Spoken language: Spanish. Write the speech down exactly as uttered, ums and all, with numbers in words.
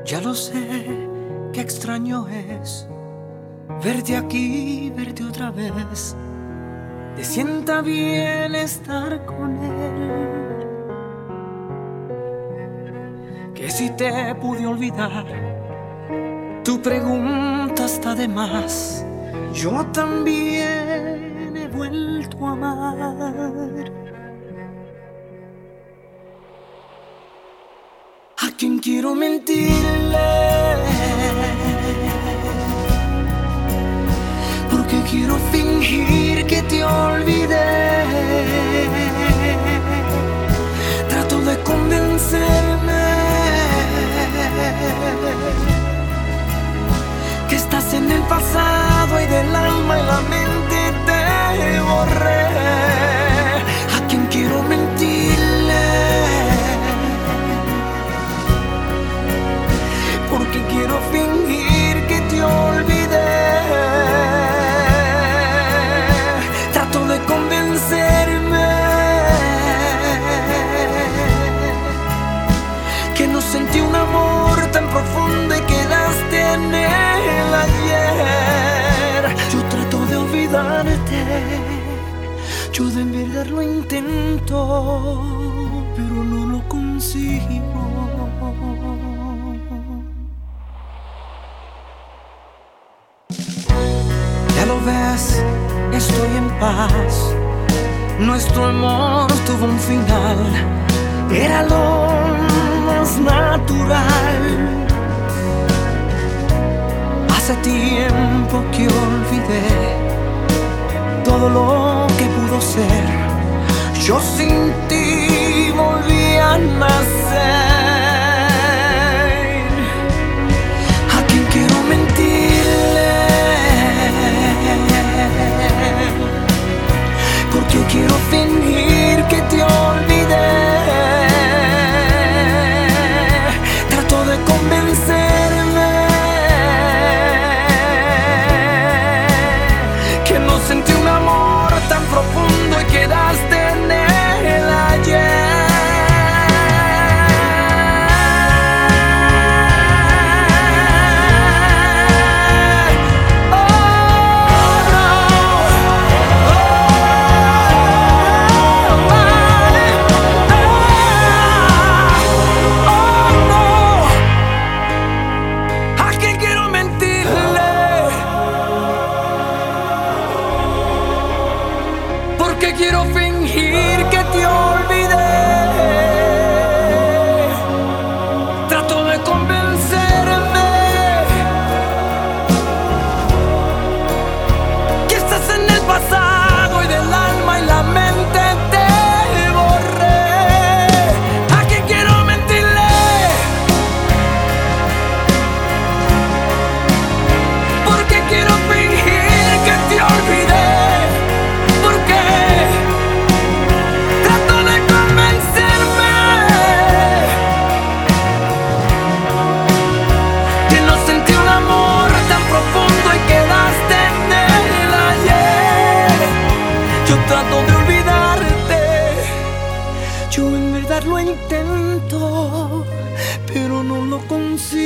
Ya lo sé, qué extraño es verte aquí, verte otra vez. Te sienta bien estar con él. Que si te pude olvidar, tu pregunta está de más. Yo también he vuelto a amar. ¿A quién quiero mentirle? Porque quiero fingir que te olvidé. Trato de convencerme que estás en el pasado y del alma y la mente te borré. ¿A quién quiero mentirle? Porque quiero fingir que te olvidé. Trato de convencerme que no sentí un amor tan profundo y quedaste en él ayer. Yo trato de olvidarte, yo de verdad lo intento, pero no lo consigo. Ya lo ves, estoy en paz. Nuestro amor tuvo un final, era lo más natural. Hace tiempo que olvidé todo lo que pudo ser. Yo sin ti volví a nacer. ¿A quién quiero mentirle? Porque quiero fingir que te olvidé. Trato de convencerme que no sentí un amor tan profundo y quedaste en él ayer. Porque quiero fingir que te olvidé. Trato de convencerme que estás en el pasado y del alma y la mente te borré. ¿A quién quiero mentirle? Porque quiero fingir que te olvidé. Trato de olvidarte, yo en verdad lo intento, pero no lo consigo.